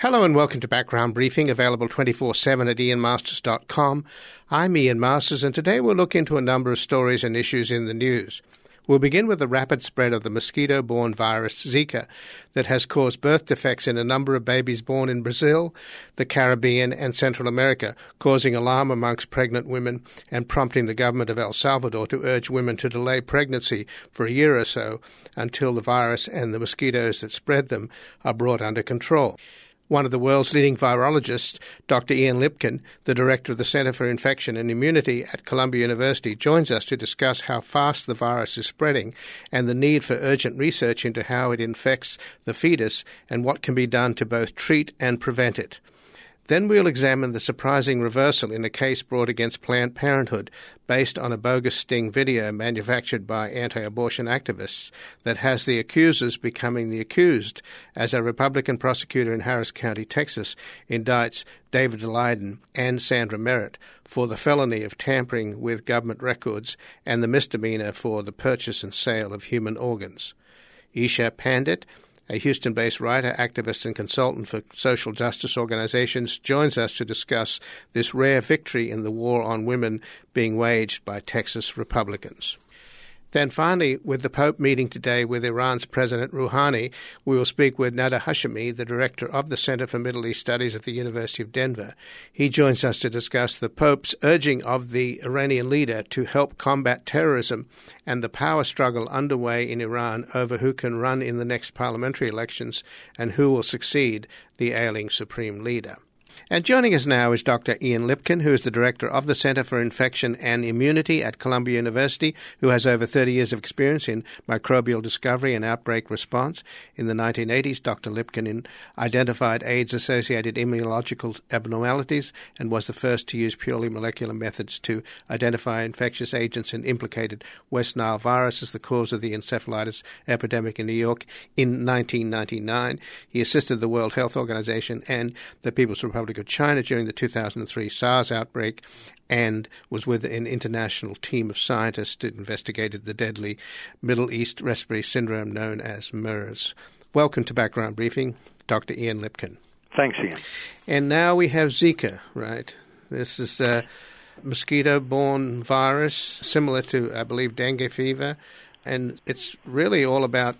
Hello and welcome to Background Briefing, available 24/7 at ianmasters.com. I'm Ian Masters, and today we'll look into a number of stories and issues in the news. We'll begin with the rapid spread of the mosquito-borne virus Zika that has caused birth defects in a number of babies born in Brazil, the Caribbean and Central America, causing alarm amongst pregnant women and prompting the government of El Salvador to urge women to delay pregnancy for a year or so until the virus and the mosquitoes that spread them are brought under control. One of the world's leading virologists, Dr. Ian Lipkin, the director of the Center for Infection and Immunity at Columbia University, joins us to discuss how fast the virus is spreading and the need for urgent research into how it infects the fetus and what can be done to both treat and prevent it. Then we'll examine the surprising reversal in a case brought against Planned Parenthood based on a bogus sting video manufactured by anti-abortion activists that has the accusers becoming the accused, as a Republican prosecutor in Harris County, Texas, indicts David Leiden and Sandra Merritt for the felony of tampering with government records and the misdemeanor for the purchase and sale of human organs. Isha Pandit, a Houston-based writer, activist, and consultant for social justice organizations, joins us to discuss this rare victory in the war on women being waged by Texas Republicans. Then finally, with the Pope meeting today with Iran's President Rouhani, we will speak with Nada Hashemi, the director of the Center for Middle East Studies at the University of Denver. He joins us to discuss the Pope's urging of the Iranian leader to help combat terrorism and the power struggle underway in Iran over who can run in the next parliamentary elections and who will succeed the ailing supreme leader. And joining us now is Dr. Ian Lipkin, who is the director of the Center for Infection and Immunity at Columbia University, who has over 30 years of experience in microbial discovery and outbreak response. In the 1980s, Dr. Lipkin identified AIDS-associated immunological abnormalities and was the first to use purely molecular methods to identify infectious agents and implicated West Nile virus as the cause of the encephalitis epidemic in New York in 1999. He assisted the World Health Organization and the People's Republic of China during the 2003 SARS outbreak and was with an international team of scientists that investigated the deadly Middle East respiratory syndrome known as MERS. Welcome to Background Briefing, Dr. Ian Lipkin. Thanks, Ian. And now we have Zika, right? This is a mosquito-borne virus similar to, I believe, dengue fever, and it's really all about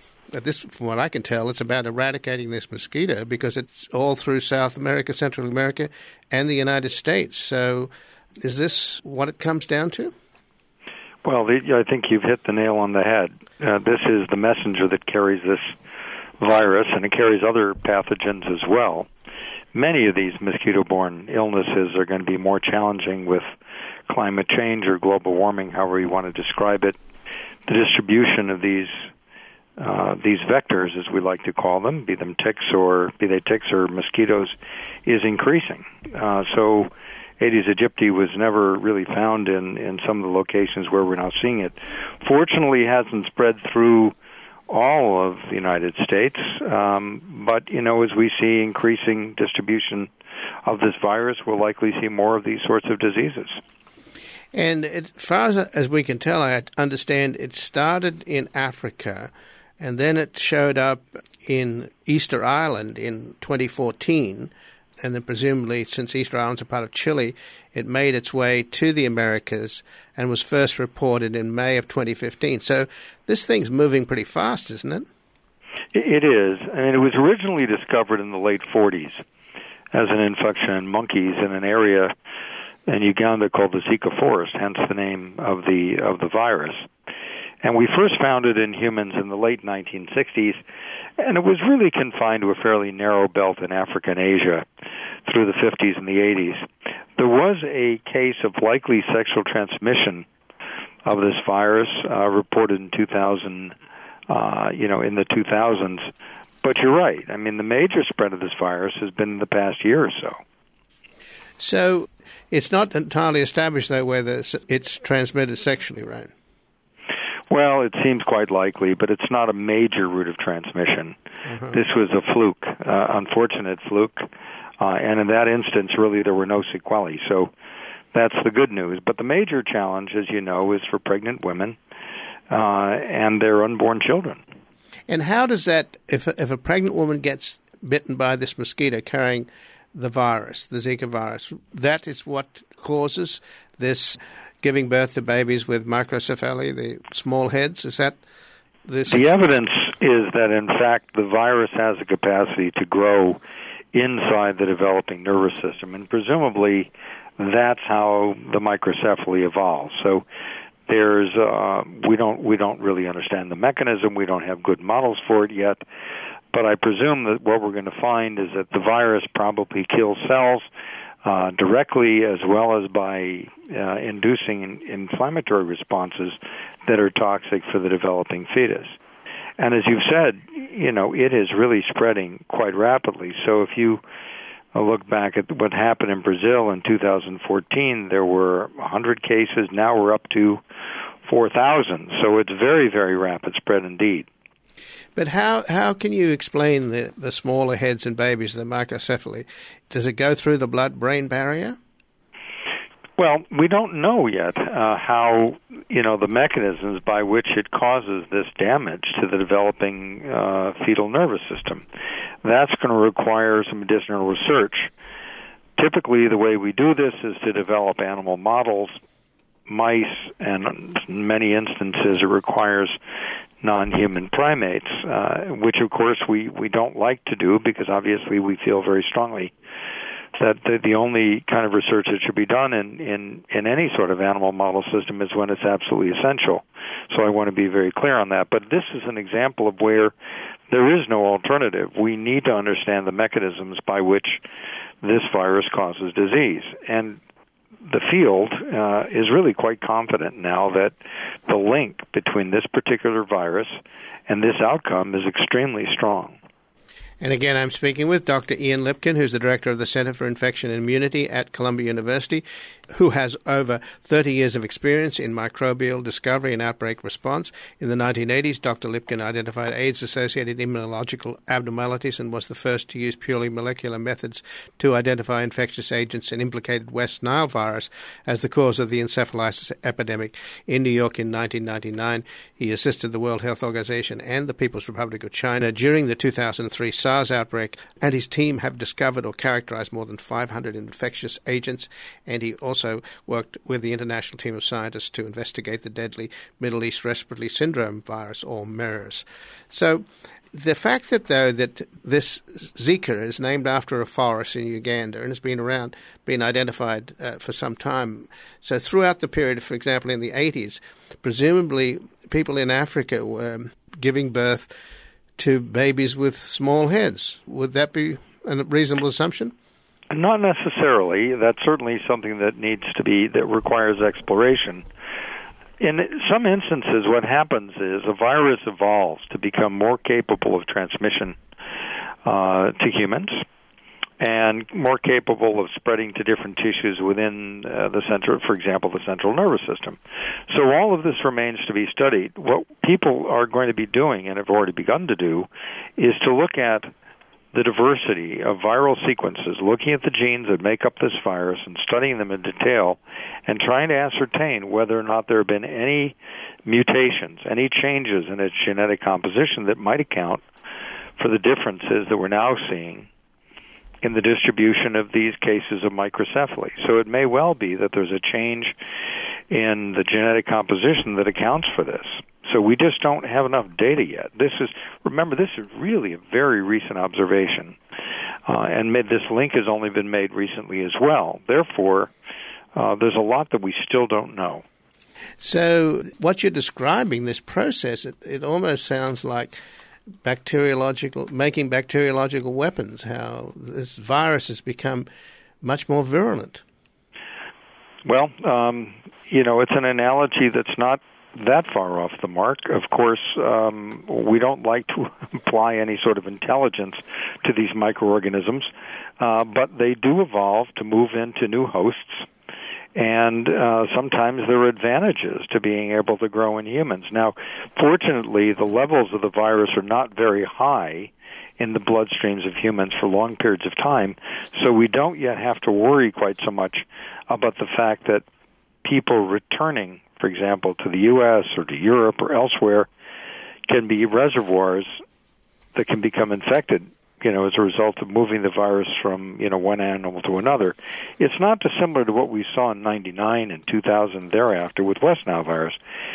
from what I can tell, it's about eradicating this mosquito because it's all through South America, Central America, and the United States. So is this what it comes down to? Well, I think you've hit the nail on the head. This is the messenger that carries this virus, and it carries other pathogens as well. Many of these mosquito-borne illnesses are going to be more challenging with climate change or global warming, however you want to describe it. The distribution of these vectors, as we like to call them, be they ticks or mosquitoes, is increasing. So Aedes aegypti was never really found in some of the locations where we're now seeing it. Fortunately, it hasn't spread through all of the United States, but, as we see increasing distribution of this virus, we'll likely see more of these sorts of diseases. And as far as we can tell, I understand it started in Africa, and then it showed up in Easter Island in 2014, and then presumably, since Easter Island's a part of Chile, it made its way to the Americas and was first reported in May of 2015. So this thing's moving pretty fast, isn't it? It is. I mean, it was originally discovered in the late 40s as an infection in monkeys in an area in Uganda called the Zika forest, hence the name of the virus. And we first found it in humans in the late 1960s, and it was really confined to a fairly narrow belt in Africa and Asia through the 50s and the 80s. There was a case of likely sexual transmission of this virus reported in 2000, in the 2000s. But you're right. I mean, the major spread of this virus has been in the past year or so. So it's not entirely established, though, whether it's transmitted sexually, right? Well, it seems quite likely, but it's not a major route of transmission. Uh-huh. This was a fluke, unfortunate fluke, and in that instance, really, there were no sequelae. So that's the good news. But the major challenge, as you know, is for pregnant women and their unborn children. And how does that, if a pregnant woman gets bitten by this mosquito carrying the virus, the Zika virus. That is what causes this giving birth to babies with microcephaly, the small heads. Is that this? The evidence is that, in fact, the virus has the capacity to grow inside the developing nervous system, and presumably that's how the microcephaly evolves. So there's we don't really understand the mechanism. We don't have good models for it yet. But I presume that what we're going to find is that the virus probably kills cells directly, as well as by inducing inflammatory responses that are toxic for the developing fetus. And as you've said, it is really spreading quite rapidly. So if you look back at what happened in Brazil in 2014, there were 100 cases. Now we're up to 4,000. So it's very, very rapid spread indeed. But how can you explain the smaller heads in babies, the microcephaly? Does it go through the blood-brain barrier? Well, we don't know yet how, the mechanisms by which it causes this damage to the developing fetal nervous system. That's going to require some additional research. Typically, the way we do this is to develop animal models, mice, and in many instances it requires non-human primates, which of course we don't like to do because obviously we feel very strongly that the only kind of research that should be done in any sort of animal model system is when it's absolutely essential. So I want to be very clear on that. But this is an example of where there is no alternative. We need to understand the mechanisms by which this virus causes disease. And the field is really quite confident now that the link between this particular virus and this outcome is extremely strong. And again, I'm speaking with Dr. Ian Lipkin, who's the director of the Center for Infection and Immunity at Columbia University, who has over 30 years of experience in microbial discovery and outbreak response. In the 1980s, Dr. Lipkin identified AIDS-associated immunological abnormalities and was the first to use purely molecular methods to identify infectious agents and implicated West Nile virus as the cause of the encephalitis epidemic in New York in 1999. He assisted the World Health Organization and the People's Republic of China during the 2003 SARS outbreak, and his team have discovered or characterized more than 500 infectious agents, and he also worked with the international team of scientists to investigate the deadly Middle East Respiratory Syndrome virus, or MERS. So the fact that, though, that this Zika is named after a forest in Uganda and has been identified for some time, so throughout the period, for example, in the 80s, presumably people in Africa were giving birth to babies with small heads. Would that be a reasonable assumption? Not necessarily. That's certainly something that that requires exploration. In some instances, what happens is a virus evolves to become more capable of transmission to humans and more capable of spreading to different tissues within for example, the central nervous system. So all of this remains to be studied. What people are going to be doing, and have already begun to do, is to look at the diversity of viral sequences, looking at the genes that make up this virus and studying them in detail, and trying to ascertain whether or not there have been any mutations, any changes in its genetic composition that might account for the differences that we're now seeing in the distribution of these cases of microcephaly. So it may well be that there's a change in the genetic composition that accounts for this. So we just don't have enough data yet. Remember, this is really a very recent observation, and this link has only been made recently as well. Therefore, there's a lot that we still don't know. So what you're describing, this process, it almost sounds like making bacteriological weapons, how this virus has become much more virulent. Well, it's an analogy that's not that far off the mark. Of course, we don't like to apply any sort of intelligence to these microorganisms, but they do evolve to move into new hosts, and sometimes there are advantages to being able to grow in humans. Now, fortunately, the levels of the virus are not very high in the bloodstreams of humans for long periods of time, so we don't yet have to worry quite so much about the fact that people returning, for example, to the U.S. or to Europe or elsewhere can be reservoirs that can become infected, as a result of moving the virus from, one animal to another. It's not dissimilar to what we saw in 99 and 2000 thereafter with West Nile virus.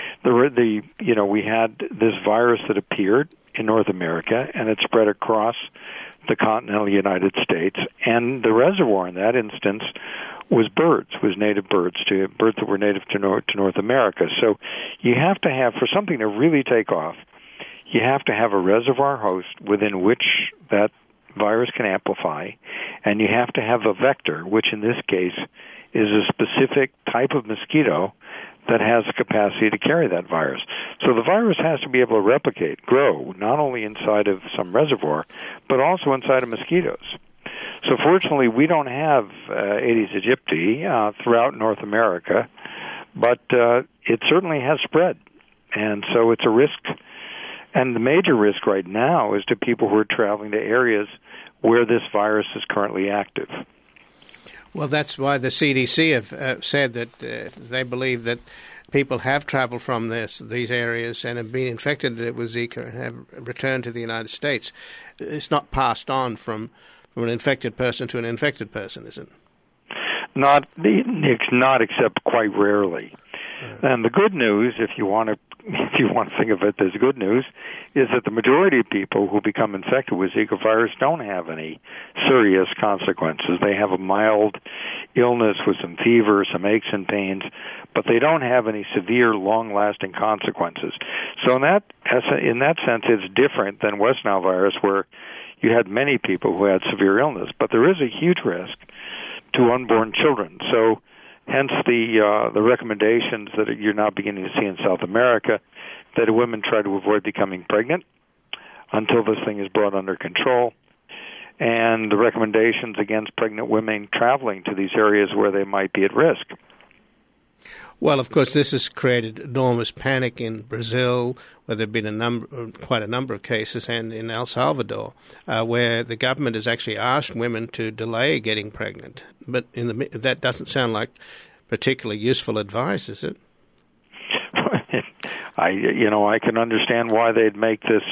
We had this virus that appeared in North America, and it spread across the continental United States, and the reservoir in that instance was native birds that were native to North America. So you have to have, for something to really take off, you have to have a reservoir host within which that virus can amplify, and you have to have a vector, which in this case is a specific type of mosquito that has the capacity to carry that virus. So the virus has to be able to replicate, grow, not only inside of some reservoir, but also inside of mosquitoes. So fortunately, we don't have Aedes aegypti throughout North America, but it certainly has spread. And so it's a risk. And the major risk right now is to people who are traveling to areas where this virus is currently active. Well, that's why the CDC have said that they believe that people have traveled from these areas and have been infected with Zika and have returned to the United States. It's not passed on from an infected person to an infected person, is it? Not except quite rarely. And the good news, if you want to think of it as good news, is that the majority of people who become infected with Zika virus don't have any serious consequences. They have a mild illness with some fever, some aches and pains, but they don't have any severe, long-lasting consequences. So in that sense, it's different than West Nile virus, where you had many people who had severe illness. But there is a huge risk to unborn children. So hence the recommendations that you're now beginning to see in South America, that women try to avoid becoming pregnant until this thing is brought under control, and the recommendations against pregnant women traveling to these areas where they might be at risk. Well, of course, this has created enormous panic in Brazil, where there have been quite a number of cases, and in El Salvador, where the government has actually asked women to delay getting pregnant. But that doesn't sound like particularly useful advice, is it? I can understand why they'd make this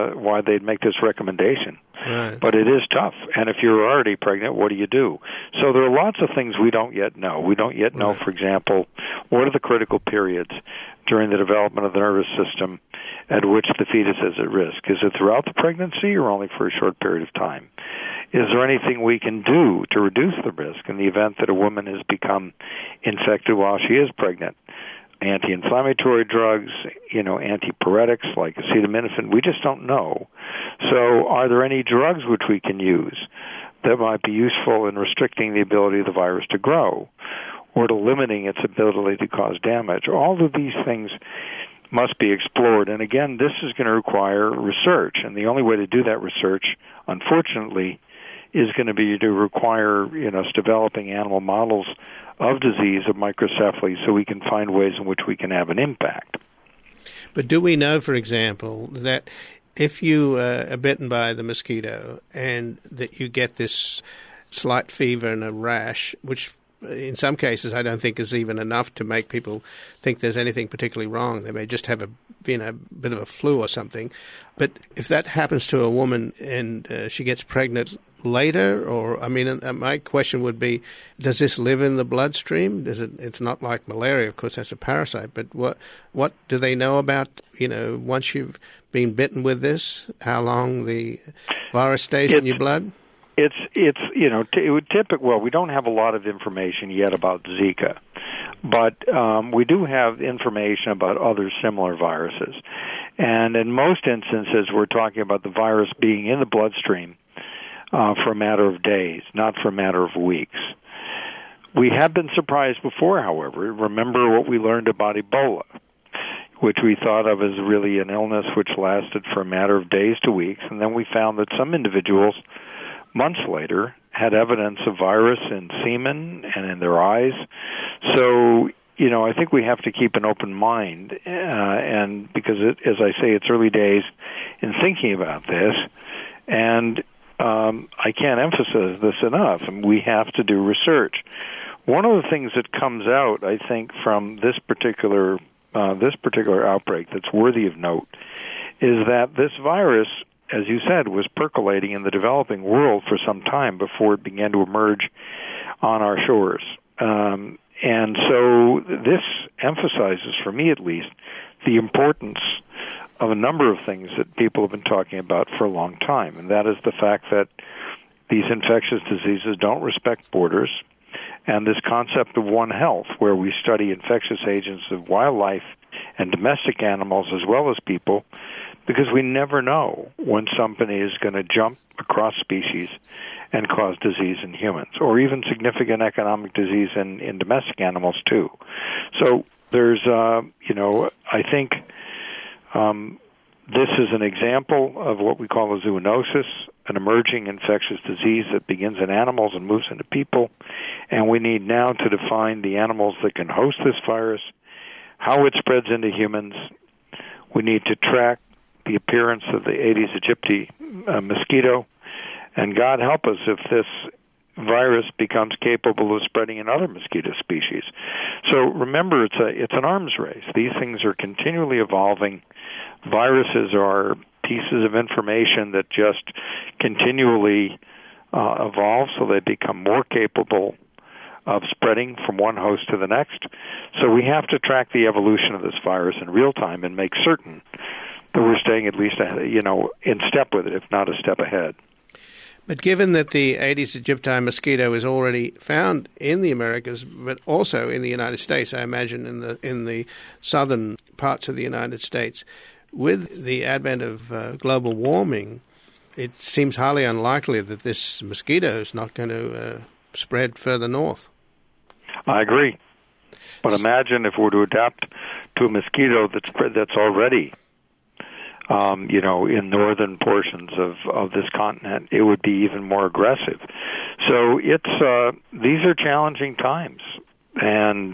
recommendation. Right. But it is tough. And if you're already pregnant, what do? So there are lots of things we don't yet know. We don't yet know, for example, what are the critical periods during the development of the nervous system at which the fetus is at risk. Is it throughout the pregnancy or only for a short period of time? Is there anything we can do to reduce the risk in the event that a woman has become infected while she is pregnant? Anti-inflammatory drugs, antipyretics like acetaminophen, we just don't know. So are there any drugs which we can use that might be useful in restricting the ability of the virus to grow or to limiting its ability to cause damage? All of these things must be explored. And again, this is going to require research. And the only way to do that research, unfortunately, is going to be to require us developing animal models of disease of microcephaly so we can find ways in which we can have an impact. But do we know, for example, that if you are bitten by the mosquito and that you get this slight fever and a rash, which in some cases I don't think is even enough to make people think there's anything particularly wrong. They may just have bit of a flu or something. But if that happens to a woman and she gets pregnant later, my question would be, does this live in the bloodstream? It's not like malaria, of course, that's a parasite, but what do they know about, once you've been bitten with this, how long the virus stays in your blood? It would typically, we don't have a lot of information yet about Zika, but we do have information about other similar viruses. And in most instances, we're talking about the virus being in the bloodstream for a matter of days, not for a matter of weeks. We have been surprised before, however. Remember what we learned about Ebola, which we thought of as really an illness which lasted for a matter of days to weeks, and then we found that some individuals months later had evidence of virus in semen and in their eyes. So, I think we have to keep an open mind, and because, as I say, it's early days in thinking about this, and I can't emphasize this enough, and we have to do research. One of the things that comes out, I think, from this particular outbreak that's worthy of note is that this virus as you said, was percolating in the developing world for some time before it began to emerge on our shores. And so this emphasizes, for me at least, the importance of a number of things that people have been talking about for a long time, and that is the fact that these infectious diseases don't respect borders, and this concept of One Health, where we study infectious agents of wildlife and domestic animals as well as people, because we never know when somebody is going to jump across species and cause disease in humans, or even significant economic disease in domestic animals too. So there's, I think this is an example of what we call a zoonosis, an emerging infectious disease that begins in animals and moves into people, and we need now to define the animals that can host this virus, how it spreads into humans. We need to track the appearance of the Aedes aegypti mosquito, and God help us if this virus becomes capable of spreading in other mosquito species. So remember, it's an arms race. These things are continually evolving. Viruses are pieces of information that just continually evolve, so they become more capable of spreading from one host to the next. So we have to track the evolution of this virus in real time and make certain that we're staying at least, in step with it, if not a step ahead. But given that the Aedes aegypti mosquito is already found in the Americas, but also in the United States, I imagine in the southern parts of the United States, with the advent of global warming, it seems highly unlikely that this mosquito is not going to spread further north. I agree. But imagine if we're to adapt to a mosquito that's already in northern portions of this continent, it would be even more aggressive. So these are challenging times, and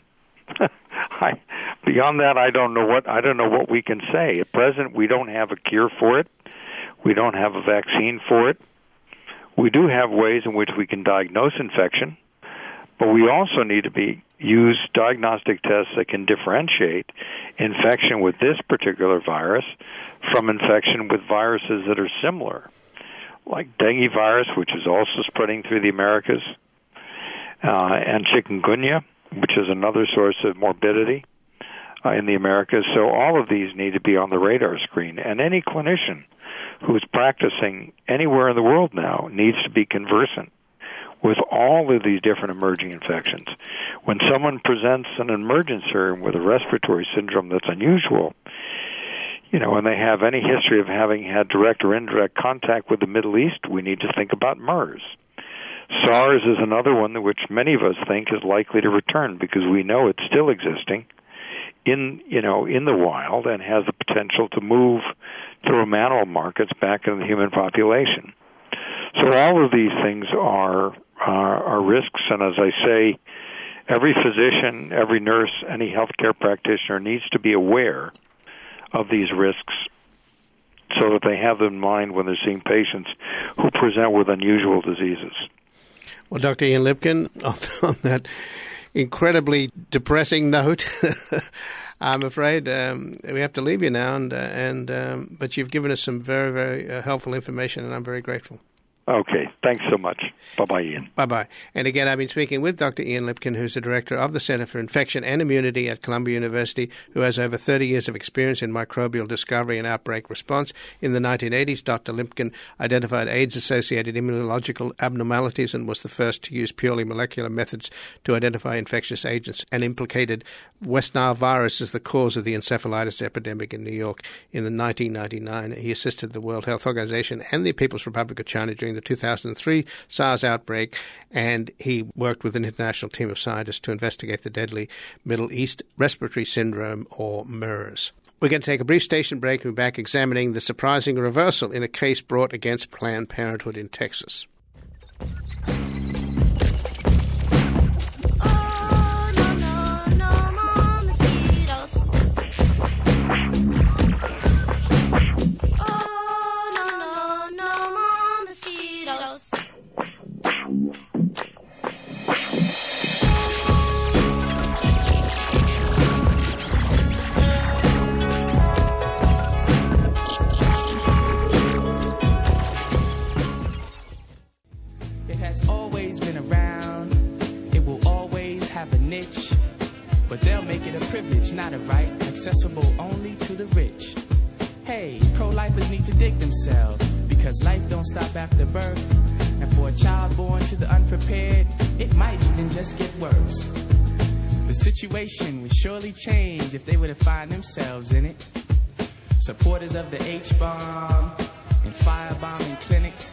beyond that, I don't know what we can say. At present, we don't have a cure for it. We don't have a vaccine for it. We do have ways in which we can diagnose infection, but we also need to use diagnostic tests that can differentiate infection with this particular virus from infection with viruses that are similar, like dengue virus, which is also spreading through the Americas, and chikungunya, which is another source of morbidity in the Americas. So all of these need to be on the radar screen, and any clinician who's practicing anywhere in the world now needs to be conversant with all of these different emerging infections. When someone presents an emergency room with a respiratory syndrome that's unusual, and they have any history of having had direct or indirect contact with the Middle East, we need to think about MERS. SARS is another one which many of us think is likely to return because we know it's still existing in the wild and has the potential to move through animal markets back into the human population. So all of these things are risks, and as I say, every physician, every nurse, any healthcare practitioner needs to be aware of these risks so that they have them in mind when they're seeing patients who present with unusual diseases. Well, Dr. Ian Lipkin, on that incredibly depressing note, I'm afraid we have to leave you now, but you've given us some very, very helpful information, and I'm very grateful. Okay, thanks so much. Bye-bye, Ian. Bye-bye. And again, I've been speaking with Dr. Ian Lipkin, who's the director of the Center for Infection and Immunity at Columbia University, who has over 30 years of experience in microbial discovery and outbreak response. In the 1980s, Dr. Lipkin identified AIDS-associated immunological abnormalities and was the first to use purely molecular methods to identify infectious agents, and implicated West Nile virus as the cause of the encephalitis epidemic in New York in the 1999. He assisted the World Health Organization and the People's Republic of China during the 2003 SARS outbreak, and he worked with an international team of scientists to investigate the deadly Middle East respiratory syndrome, or MERS. We're going to take a brief station break and be back examining the surprising reversal in a case brought against Planned Parenthood in Texas. always been around. It will always have a niche. But they'll make it a privilege, not a right, accessible only to the rich. Hey, pro-lifers need to dig themselves, because life don't stop after birth. And for a child born to the unprepared, it might even just get worse. The situation would surely change if they were to find themselves in it. Supporters of the H-bomb and firebombing clinics.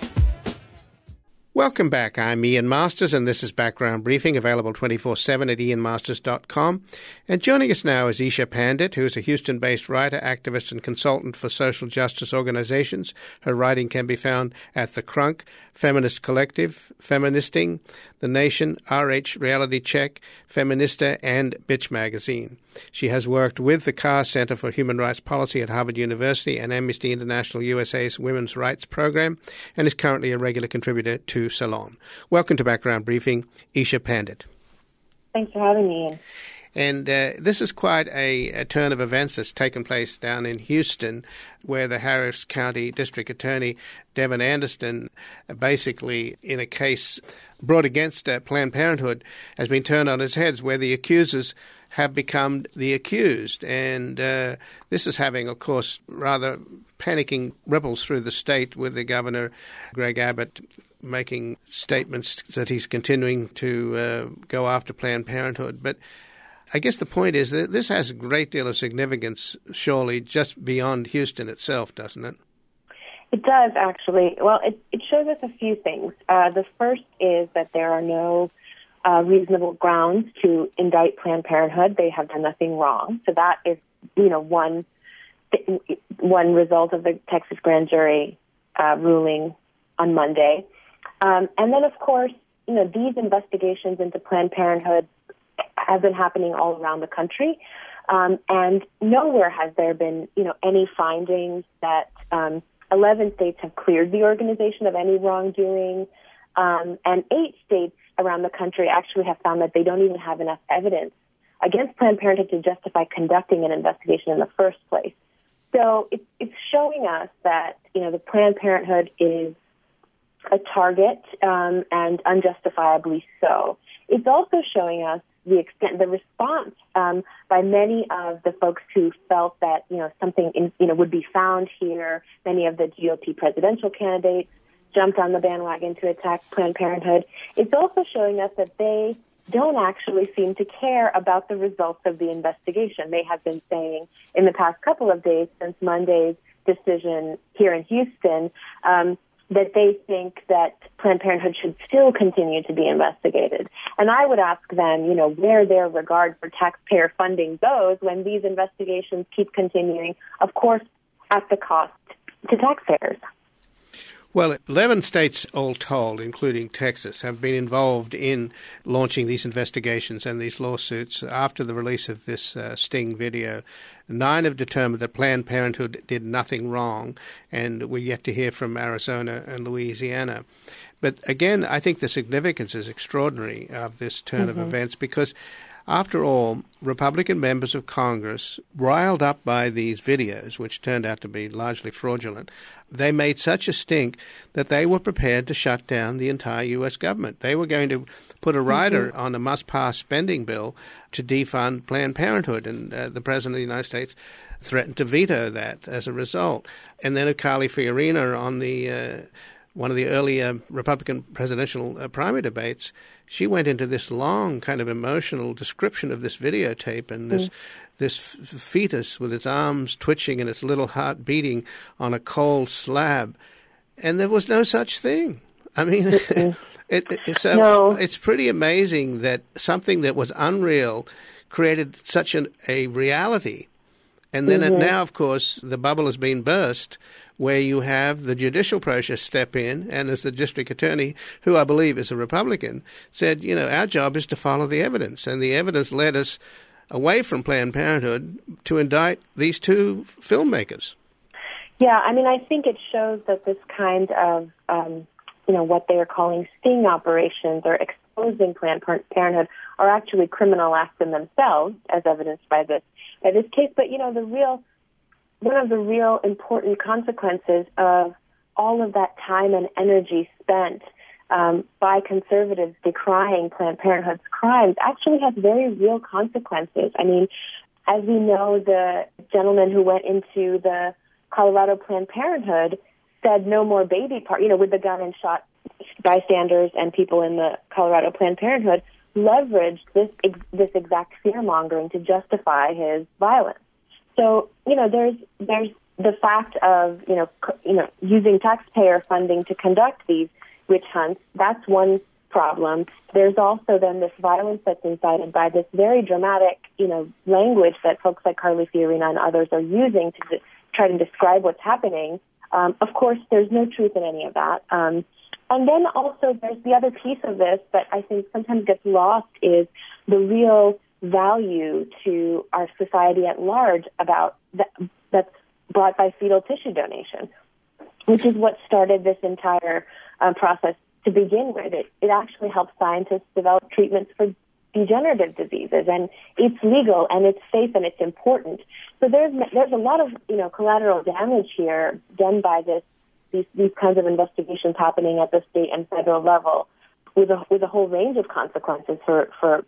Welcome back. I'm Ian Masters, and this is Background Briefing, available 24/7 at ianmasters.com. And joining us now is Isha Pandit, who is a Houston-based writer, activist, and consultant for social justice organizations. Her writing can be found at The Crunk, Feminist Collective, Feministing, The Nation, RH Reality Check, Feminista, and Bitch Magazine. She has worked with the Carr Center for Human Rights Policy at Harvard University and Amnesty International USA's Women's Rights Program, and is currently a regular contributor to Salon. Welcome to Background Briefing, Isha Pandit. Thanks for having me, Ian. And this is quite a turn of events that's taken place down in Houston, where the Harris County District Attorney, Devin Anderson, basically in a case brought against Planned Parenthood, has been turned on its head, where the accusers have become the accused. And this is having, of course, rather panicking ripples through the state, with the governor, Greg Abbott, making statements that he's continuing to go after Planned Parenthood. But I guess the point is that this has a great deal of significance, surely, just beyond Houston itself, doesn't it? It does, actually. Well, it shows us a few things. The first is that there are no reasonable grounds to indict Planned Parenthood. They have done nothing wrong. So that is, one result of the Texas grand jury ruling on Monday. And then, of course, these investigations into Planned Parenthood have been happening all around the country. And nowhere has there been, any findings that 11 states have cleared the organization of any wrongdoing. And 8 states around the country actually have found that they don't even have enough evidence against Planned Parenthood to justify conducting an investigation in the first place. So it's showing us that, the Planned Parenthood is a target, and unjustifiably so. It's also showing us the extent, the response by many of the folks who felt that, something would be found here. Many of the GOP presidential candidates jumped on the bandwagon to attack Planned Parenthood. It's also showing us that they don't actually seem to care about the results of the investigation. They have been saying in the past couple of days, since Monday's decision here in Houston, that they think that Planned Parenthood should still continue to be investigated. And I would ask them, where their regard for taxpayer funding goes when these investigations keep continuing, of course, at the cost to taxpayers. Well, 11 states all told, including Texas, have been involved in launching these investigations and these lawsuits after the release of this Sting video. 9 have determined that Planned Parenthood did nothing wrong, and we're yet to hear from Arizona and Louisiana. But again, I think the significance is extraordinary of this turn of events, because after all, Republican members of Congress, riled up by these videos, which turned out to be largely fraudulent, they made such a stink that they were prepared to shut down the entire U.S. government. They were going to put a rider on a must-pass spending bill to defund Planned Parenthood, and the President of the United States threatened to veto that as a result. And then Carly Fiorina on the one of the earlier Republican presidential primary debates, she went into this long kind of emotional description of this videotape and this fetus with its arms twitching and its little heart beating on a cold slab. And there was no such thing. I mean, it's pretty amazing that something that was unreal created such a reality. And then now, of course, the bubble has been burst, where you have the judicial process step in, and as the district attorney, who I believe is a Republican, said, our job is to follow the evidence. And the evidence led us away from Planned Parenthood to indict these 2 filmmakers. Yeah, I think it shows that this kind of, what they are calling sting operations or exposing Planned Parenthood are actually criminal acts in themselves, as evidenced by this case. But, one of the real important consequences of all of that time and energy spent by conservatives decrying Planned Parenthood's crimes actually has very real consequences. I mean, as we know, the gentleman who went into the Colorado Planned Parenthood said no more baby with the gun and shot bystanders and people in the Colorado Planned Parenthood, leveraged this exact fear-mongering to justify his violence. So, there's the fact of, using taxpayer funding to conduct these witch hunts. That's one problem. There's also then this violence that's incited by this very dramatic, language that folks like Carly Fiorina and others are using to try to describe what's happening. Of course, there's no truth in any of that. And then also there's the other piece of this that I think sometimes gets lost is the real value to our society at large about that's brought by fetal tissue donation, which is what started this entire process to begin with. It actually helps scientists develop treatments for degenerative diseases, and it's legal and it's safe and it's important. So there's a lot of collateral damage here done by these kinds of investigations happening at the state and federal level, with a whole range of consequences for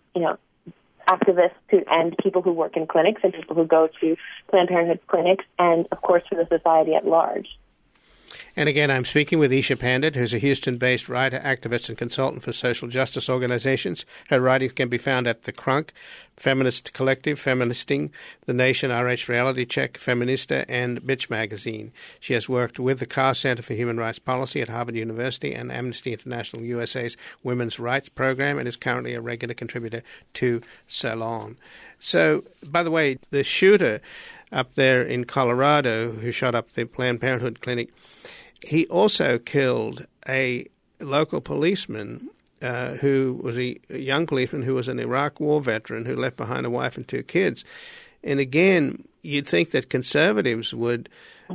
activists and people who work in clinics and people who go to Planned Parenthood clinics, and of course for the society at large. And again, I'm speaking with Isha Pandit, who's a Houston-based writer, activist, and consultant for social justice organizations. Her writings can be found at The Crunk, Feminist Collective, Feministing, The Nation, RH Reality Check, Feminista, and Bitch Magazine. She has worked with the Carr Center for Human Rights Policy at Harvard University and Amnesty International USA's Women's Rights Program, and is currently a regular contributor to Salon. So, by the way, the shooter up there in Colorado who shot up the Planned Parenthood clinic, he also killed a local policeman who was a young policeman who was an Iraq war veteran who left behind a wife and two kids. And again, you'd think that conservatives would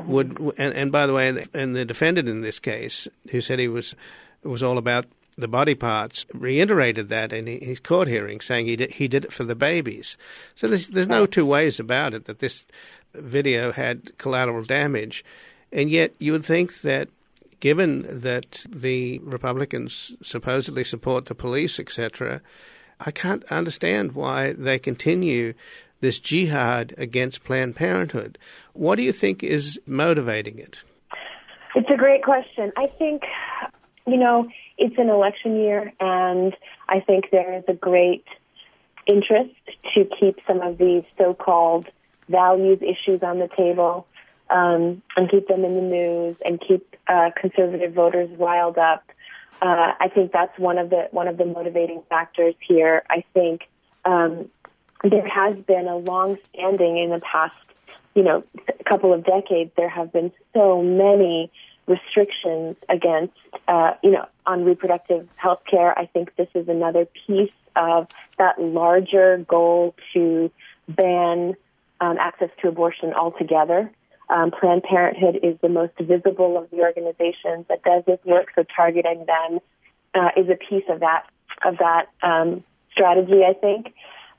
and by the way, and the defendant in this case, who said it was all about the body parts, reiterated that in his court hearing, saying he did it for the babies. So there's no two ways about it that this video had collateral damage. And yet you would think that given that the Republicans supposedly support the police, etc., I can't understand why they continue this jihad against Planned Parenthood. What do you think is motivating it? It's a great question. I think, it's an election year, and I think there is a great interest to keep some of these so-called values issues on the table, and keep them in the news and keep conservative voters riled up. I think that's one of the motivating factors here. I think there has been a long-standing in the past, couple of decades. There have been so many restrictions against, on reproductive health care. I think this is another piece of that larger goal to ban access to abortion altogether. Planned Parenthood is the most visible of the organizations that does this work, so targeting them is a piece of that strategy, I think.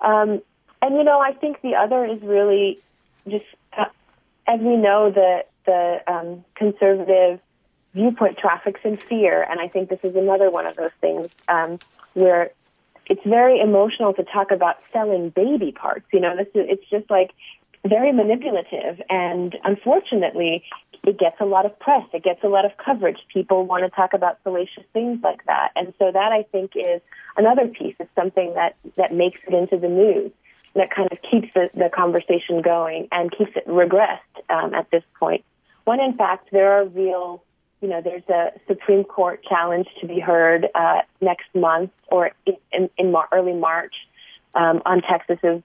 I think the other is really just, as we know, the conservative viewpoint traffics in fear, and I think this is another one of those things where it's very emotional to talk about selling baby parts. It's just like very manipulative, and unfortunately, it gets a lot of press. It gets a lot of coverage. People want to talk about salacious things like that, and so that I think is another piece. It's something that makes it into the news, that kind of keeps the conversation going and keeps it regressed at this point. When in fact there are real, there's a Supreme Court challenge to be heard next month or in early March on Texas's,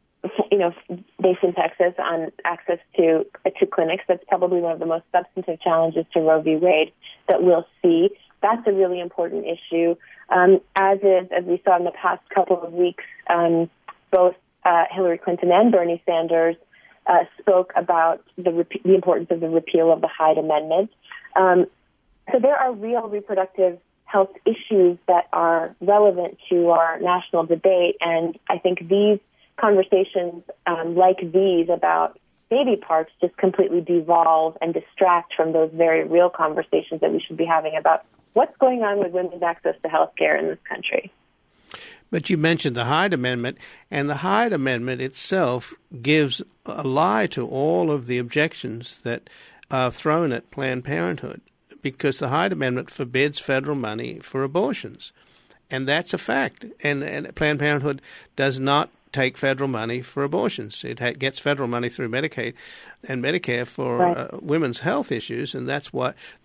based in Texas, on access to clinics. That's probably one of the most substantive challenges to Roe v. Wade that we'll see. That's a really important issue. As we saw in the past couple of weeks, both Hillary Clinton and Bernie Sanders spoke about the importance of the repeal of the Hyde Amendment. So there are real reproductive health issues that are relevant to our national debate, and I think these conversations like these about baby parts just completely devolve and distract from those very real conversations that we should be having about what's going on with women's access to health care in this country. But you mentioned the Hyde Amendment, and the Hyde Amendment itself gives a lie to all of the objections that are thrown at Planned Parenthood, because the Hyde Amendment forbids federal money for abortions. And that's a fact. And Planned Parenthood does not take federal money for abortions. It gets federal money through Medicaid and Medicare for women's health issues, and that's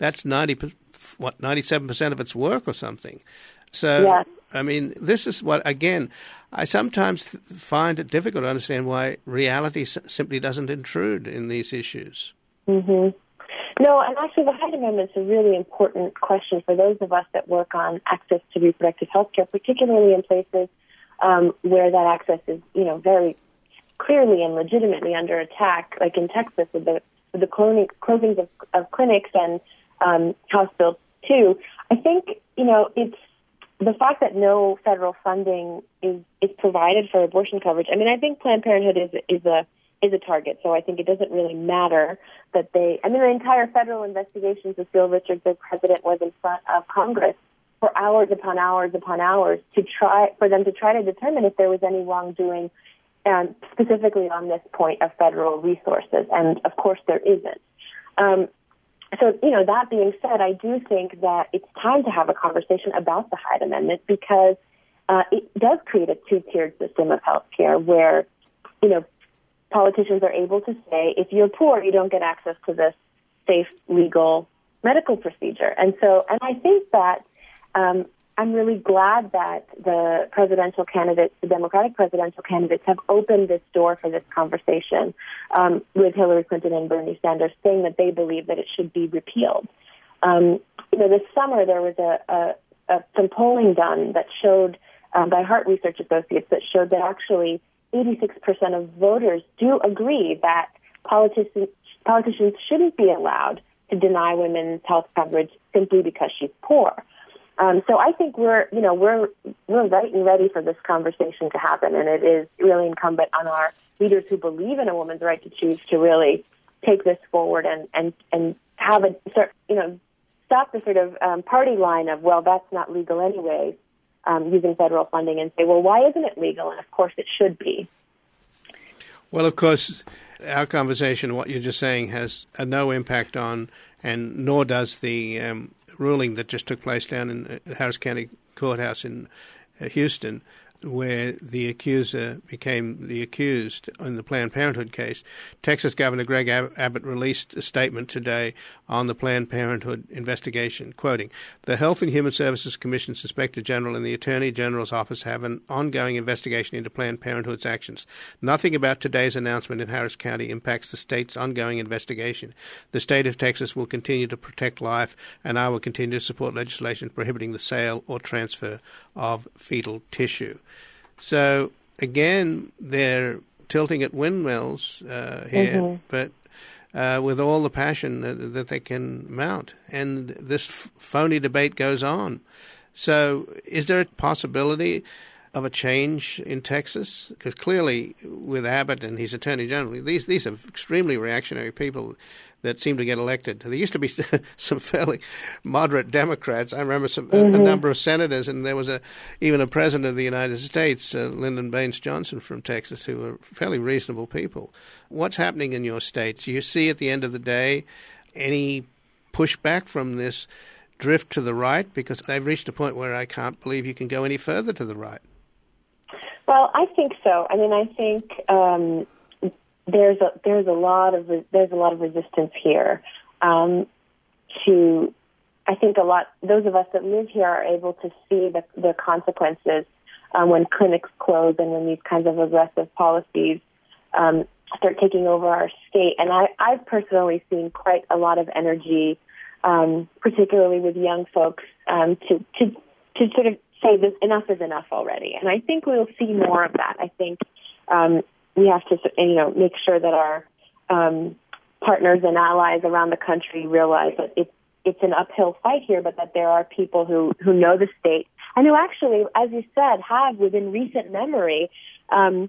97% of its work or something. So, yeah. I mean, this is what, again, I sometimes find it difficult to understand why reality simply doesn't intrude in these issues. Mm-hmm. No, and actually the Hyde Amendment is a really important question for those of us that work on access to reproductive health care, particularly in places where that access is, very clearly and legitimately under attack, like in Texas with the closings of clinics and House Bill 2. I think, it's the fact that no federal funding is provided for abortion coverage. I mean, I think Planned Parenthood is a target, so I think it doesn't really matter that the entire federal investigations with Bill Richards, the president, was in front of Congress for hours upon hours upon hours to try to determine if there was any wrongdoing, specifically on this point of federal resources, and of course there isn't. So, that being said, I do think that it's time to have a conversation about the Hyde Amendment, because it does create a two-tiered system of health care where, politicians are able to say, if you're poor, you don't get access to this safe, legal medical procedure. And I think that I'm really glad that the Democratic presidential candidates have opened this door for this conversation with Hillary Clinton and Bernie Sanders, saying that they believe that it should be repealed. This summer there was some polling done that showed, by Hart Research Associates, that showed that actually 86% of voters do agree that politicians shouldn't be allowed to deny women's health coverage simply because she's poor. So I think we're right and ready for this conversation to happen, and it is really incumbent on our leaders who believe in a woman's right to choose to really take this forward and have stop the sort of party line of, well, that's not legal anyway, using federal funding, and say, well, why isn't it legal? And of course it should be. Well, of course, our conversation, what you're just saying, has no impact on, and nor does the ruling that just took place down in the Harris County Courthouse in Houston, where the accuser became the accused in the Planned Parenthood case. Texas Governor Greg Abbott released a statement today on the Planned Parenthood investigation, quoting, "The Health and Human Services Commission's Inspector General and the Attorney General's Office have an ongoing investigation into Planned Parenthood's actions. Nothing about today's announcement in Harris County impacts the state's ongoing investigation. The state of Texas will continue to protect life, and I will continue to support legislation prohibiting the sale or transfer of fetal tissue." So, again, they're tilting at windmills here, but with all the passion that they can mount. And this phony debate goes on. So is there a possibility of a change in Texas? Because clearly, with Abbott and his Attorney General, these are extremely reactionary people that seem to get elected. There used to be some fairly moderate Democrats. I remember a number of senators, and there was even a president of the United States, Lyndon Baines Johnson from Texas, who were fairly reasonable people. What's happening in your state? Do you see at the end of the day any pushback from this drift to the right? Because they've reached a point where I can't believe you can go any further to the right. Well, I think so. I mean, I think there's a lot of resistance here. I think those of us that live here are able to see the consequences when clinics close and when these kinds of aggressive policies start taking over our state. And I've personally seen quite a lot of energy, particularly with young folks, to sort of say this, enough is enough already. And I think we'll see more of that. I think we have to, make sure that our partners and allies around the country realize that it's an uphill fight here, but that there are people who know the state and who actually, as you said, have within recent memory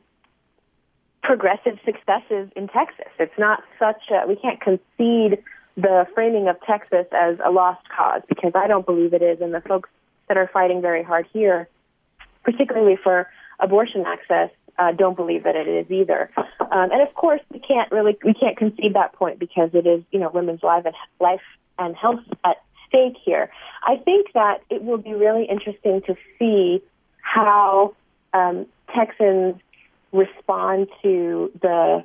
progressive successes in Texas. It's not we can't concede the framing of Texas as a lost cause, because I don't believe it is, and the folks that are fighting very hard here, particularly for abortion access, don't believe that it is either. And of course, we can't concede that point because it is, women's life and health at stake here. I think that it will be really interesting to see how Texans respond to the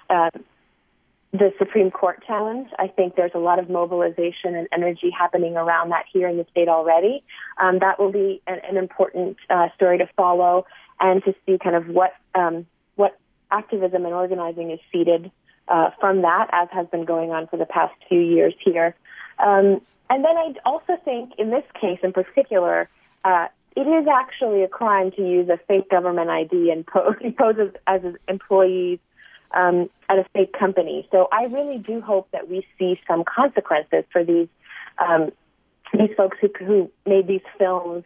Supreme Court challenge. I think there's a lot of mobilization and energy happening around that here in the state already. That will be an important story to follow, and to see kind of what activism and organizing is seeded from that, as has been going on for the past few years here. And then I also think in this case in particular, it is actually a crime to use a fake government ID and pose as employees at a fake company. So I really do hope that we see some consequences for these folks who made these films,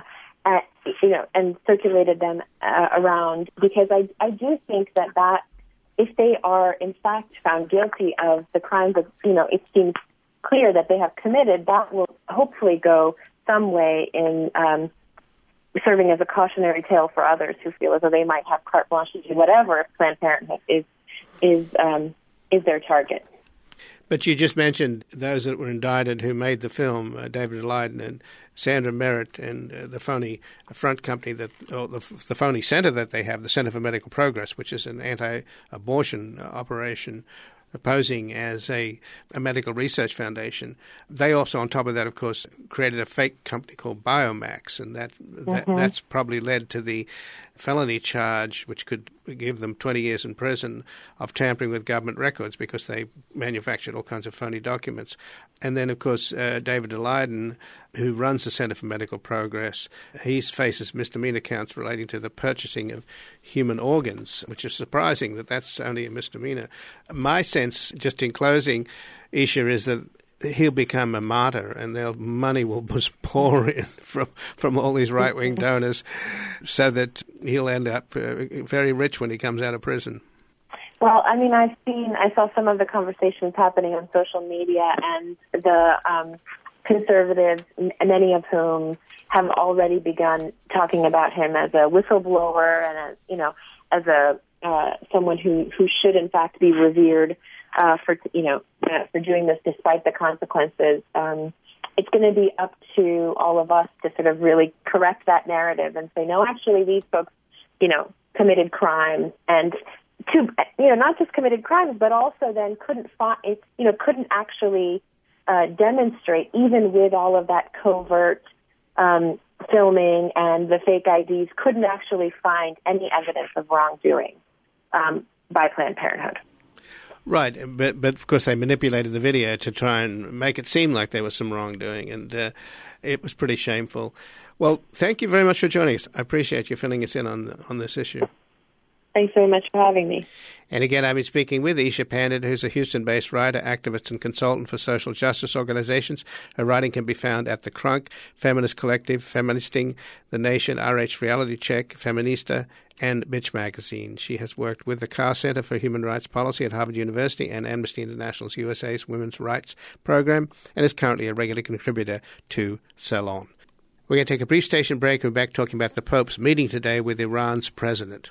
and circulated them around, because I do think that if they are in fact found guilty of the crimes that it seems clear that they have committed, that will hopefully go some way in serving as a cautionary tale for others who feel as though they might have carte blanche to do whatever if Planned Parenthood is their target. But you just mentioned those that were indicted who made the film, David Daleiden and Sandra Merritt, and the phony front company, the phony center that they have, the Center for Medical Progress, which is an anti-abortion operation posing as a medical research foundation. They also, on top of that, of course, created a fake company called Biomax, and that's probably led to the felony charge, which could give them 20 years in prison, of tampering with government records because they manufactured all kinds of phony documents. And then, of course, David Daleiden, who runs the Center for Medical Progress, he faces misdemeanor counts relating to the purchasing of human organs, which is surprising that that's only a misdemeanor. My sense, just in closing, Isha, is that he'll become a martyr, and money will just pour in from all these right-wing donors, so that he'll end up very rich when he comes out of prison. Well, I mean, I saw some of the conversations happening on social media, and the conservatives, many of whom have already begun talking about him as a whistleblower and as someone who should in fact be revered for doing this despite the consequences. It's going to be up to all of us to sort of really correct that narrative and say, no, actually, these folks, committed crimes, and not just committed crimes, but also then couldn't actually demonstrate, even with all of that covert filming and the fake IDs, couldn't actually find any evidence of wrongdoing by Planned Parenthood. Right, but of course they manipulated the video to try and make it seem like there was some wrongdoing, and it was pretty shameful. Well, thank you very much for joining us. I appreciate you filling us in on this issue. Thanks very much for having me. And again, I've been speaking with Isha Pandit, who's a Houston-based writer, activist, and consultant for social justice organizations. Her writing can be found at The Crunk, Feminist Collective, Feministing, The Nation, RH Reality Check, Feminista, and Bitch Magazine. She has worked with the Carr Center for Human Rights Policy at Harvard University and Amnesty International's USA's Women's Rights Program, and is currently a regular contributor to Salon. We're going to take a brief station break. We're back talking about the Pope's meeting today with Iran's president.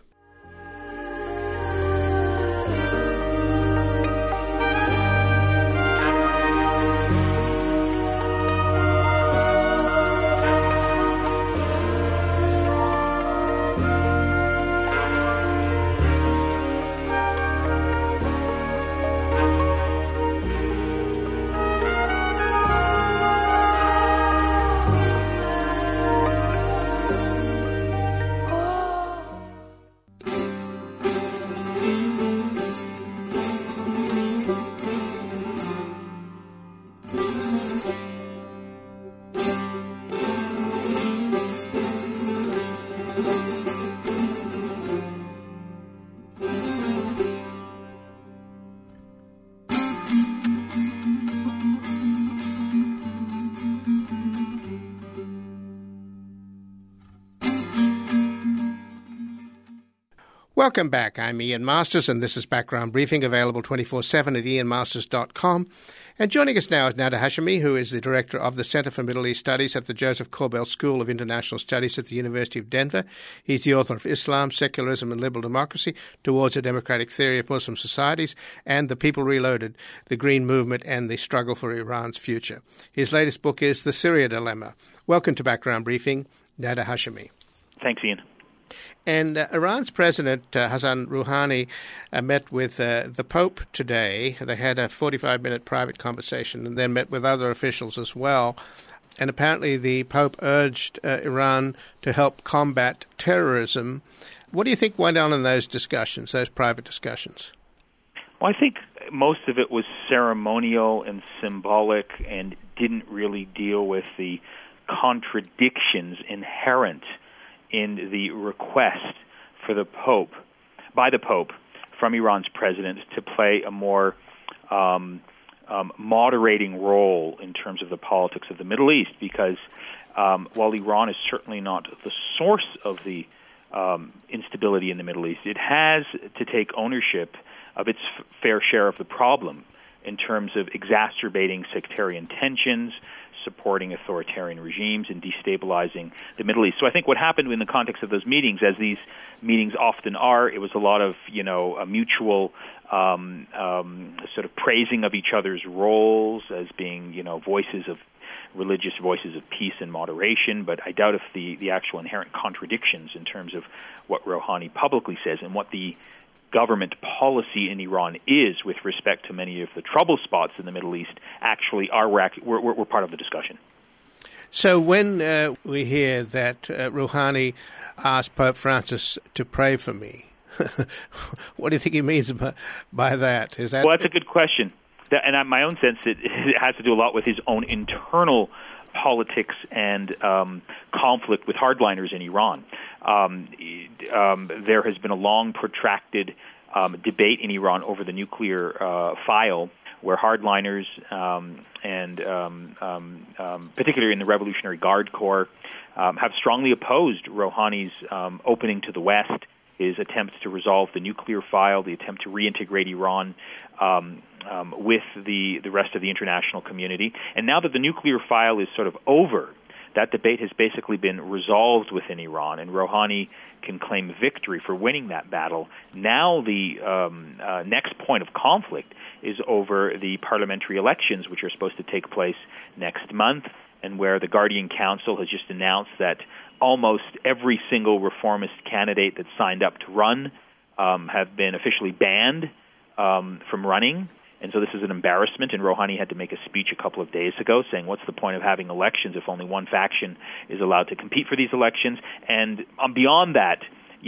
Welcome back. I'm Ian Masters, and this is Background Briefing, available 24/7 at ianmasters.com. And joining us now is Nada Hashemi, who is the Director of the Center for Middle East Studies at the Joseph Corbell School of International Studies at the University of Denver. He's the author of Islam, Secularism and Liberal Democracy Towards a Democratic Theory of Muslim Societies and The People Reloaded, The Green Movement and the Struggle for Iran's Future. His latest book is The Syria Dilemma. Welcome to Background Briefing, Nada Hashemi. Thanks, Ian. And Iran's President Hassan Rouhani met with the Pope today. They had a 45-minute private conversation and then met with other officials as well. And apparently the Pope urged Iran to help combat terrorism. What do you think went on in those discussions, those private discussions? Well, I think most of it was ceremonial and symbolic and didn't really deal with the contradictions inherent in the request for by the Pope from Iran's president to play a more moderating role in terms of the politics of the Middle East, because while Iran is certainly not the source of the instability in the Middle East, it has to take ownership of its fair share of the problem in terms of exacerbating sectarian tensions, supporting authoritarian regimes, and destabilizing the Middle East. So I think what happened in the context of those meetings, as these meetings often are, it was a lot of, a mutual sort of praising of each other's roles as being, religious voices of peace and moderation, but I doubt if the actual inherent contradictions in terms of what Rouhani publicly says and what the government policy in Iran is with respect to many of the trouble spots in the Middle East actually were part of the discussion. So when we hear that Rouhani asked Pope Francis to pray for me, what do you think he means by that? Well, that's a good question. And in my own sense, it has to do a lot with his own internal politics and conflict with hardliners in Iran. There has been a long, protracted debate in Iran over the nuclear file, where hardliners and particularly in the Revolutionary Guard Corps have strongly opposed Rouhani's opening to the West, his attempts to resolve the nuclear file, the attempt to reintegrate Iran with the rest of the international community. And now that the nuclear file is sort of over, that debate has basically been resolved within Iran, and Rouhani can claim victory for winning that battle. Now the next point of conflict is over the parliamentary elections, which are supposed to take place next month, and where the Guardian Council has just announced that almost every single reformist candidate that signed up to run have been officially banned from running. And so this is an embarrassment, and Rouhani had to make a speech a couple of days ago saying, what's the point of having elections if only one faction is allowed to compete for these elections? And beyond that,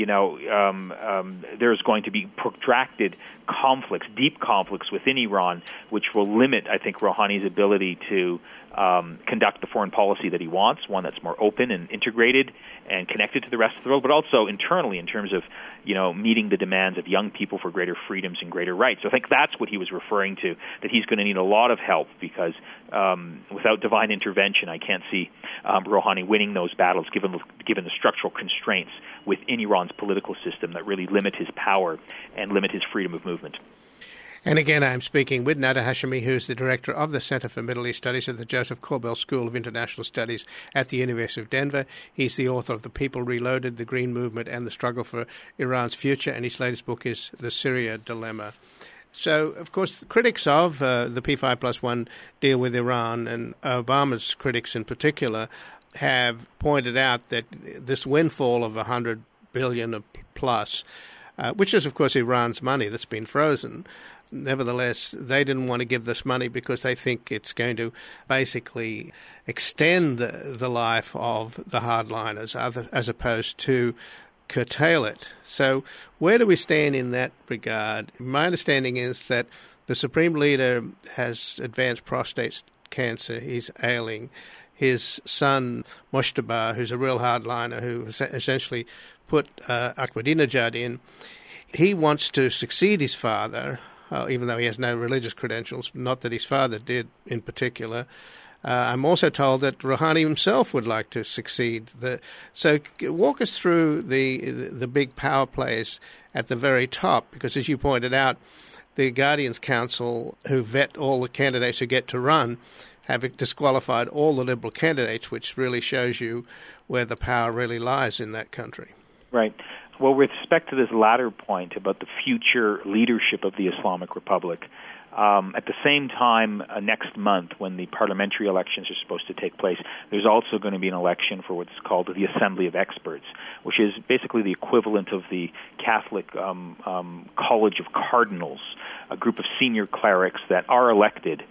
there's going to be protracted conflicts, deep conflicts within Iran, which will limit, I think, Rouhani's ability to conduct the foreign policy that he wants, one that's more open and integrated and connected to the rest of the world, but also internally in terms of, meeting the demands of young people for greater freedoms and greater rights. So I think that's what he was referring to, that he's going to need a lot of help because without divine intervention, I can't see Rouhani winning those battles given the structural constraints within Iran's political system that really limit his power and limit his freedom of movement. And again, I'm speaking with Nada Hashemi, who's the director of the Center for Middle East Studies at the Joseph Corbell School of International Studies at the University of Denver. He's the author of The People Reloaded, The Green Movement and the Struggle for Iran's Future, and his latest book is The Syria Dilemma. So, of course, the critics of the P5+1 deal with Iran, and Obama's critics in particular, have pointed out that this windfall of $100 billion plus, which is, of course, Iran's money that's been frozen. Nevertheless, they didn't want to give this money because they think it's going to basically extend the life of the hardliners as opposed to curtail it. So where do we stand in that regard? My understanding is that the Supreme Leader has advanced prostate cancer. He's ailing. His son, Moshtaba, who's a real hardliner who essentially put Ahmadinejad in, he wants to succeed his father, even though he has no religious credentials, not that his father did in particular. I'm also told that Rouhani himself would like to succeed. So walk us through the big power plays at the very top, because as you pointed out, the Guardians Council, who vet all the candidates who get to run, have disqualified all the Liberal candidates, which really shows you where the power really lies in that country. Right. Well, with respect to this latter point about the future leadership of the Islamic Republic, at the same time, next month, when the parliamentary elections are supposed to take place, there's also going to be an election for what's called the Assembly of Experts, which is basically the equivalent of the Catholic College of Cardinals, a group of senior clerics that are elected,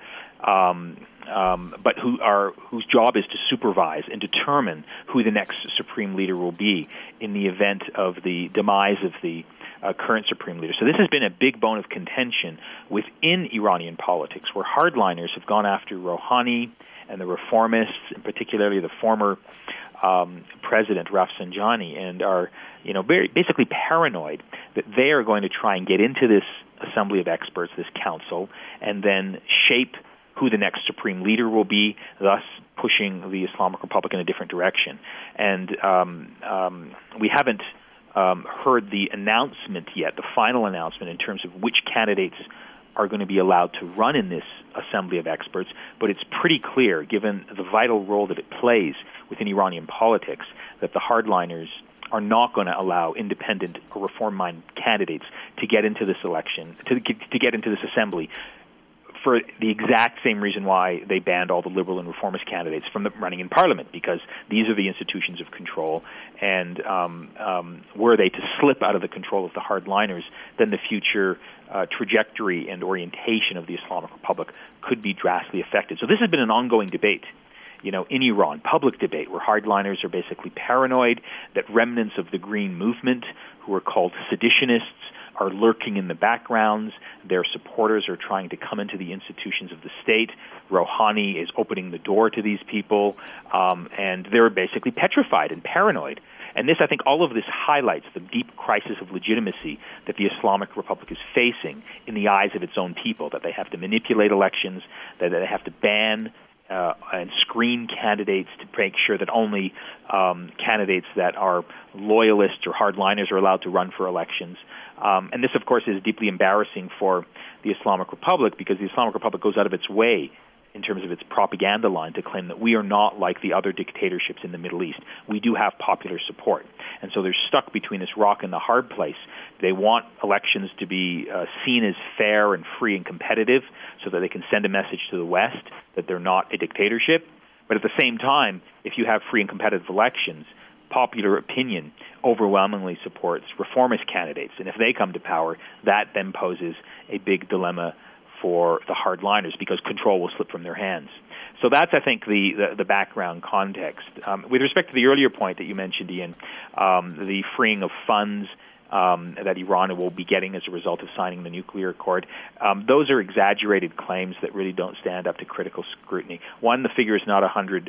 but whose job is to supervise and determine who the next supreme leader will be in the event of the demise of the current supreme leader. So this has been a big bone of contention within Iranian politics, where hardliners have gone after Rouhani and the reformists, and particularly the former president Rafsanjani, and are very basically paranoid that they are going to try and get into this Assembly of Experts, this council, and then shape who the next supreme leader will be, thus pushing the Islamic Republic in a different direction. And we haven't heard the announcement yet, the final announcement in terms of which candidates are going to be allowed to run in this Assembly of Experts, but it's pretty clear, given the vital role that it plays within Iranian politics, that the hardliners are not going to allow independent or reform-minded candidates to get into this election, to get into this assembly, for the exact same reason why they banned all the liberal and reformist candidates from running in parliament, because these are the institutions of control, and were they to slip out of the control of the hardliners, then the future trajectory and orientation of the Islamic Republic could be drastically affected. So this has been an ongoing debate, in Iran, public debate, where hardliners are basically paranoid that remnants of the Green Movement, who are called seditionists, are lurking in the backgrounds. Their supporters are trying to come into the institutions of the state. Rouhani is opening the door to these people, and they're basically petrified and paranoid. And this, I think, all of this highlights the deep crisis of legitimacy that the Islamic Republic is facing in the eyes of its own people, that they have to manipulate elections, that they have to ban and screen candidates to make sure that only candidates that are loyalists or hardliners are allowed to run for elections. And this, of course, is deeply embarrassing for the Islamic Republic, because the Islamic Republic goes out of its way in terms of its propaganda line to claim that we are not like the other dictatorships in the Middle East. We do have popular support. And so they're stuck between this rock and the hard place. They want elections to be seen as fair and free and competitive so that they can send a message to the West that they're not a dictatorship. But at the same time, if you have free and competitive elections, popular opinion overwhelmingly supports reformist candidates. And if they come to power, that then poses a big dilemma for the hardliners, because control will slip from their hands. So that's, I think, the background context. With respect to the earlier point that you mentioned, Ian, the freeing of funds that Iran will be getting as a result of signing the nuclear accord, those are exaggerated claims that really don't stand up to critical scrutiny. One, the figure is not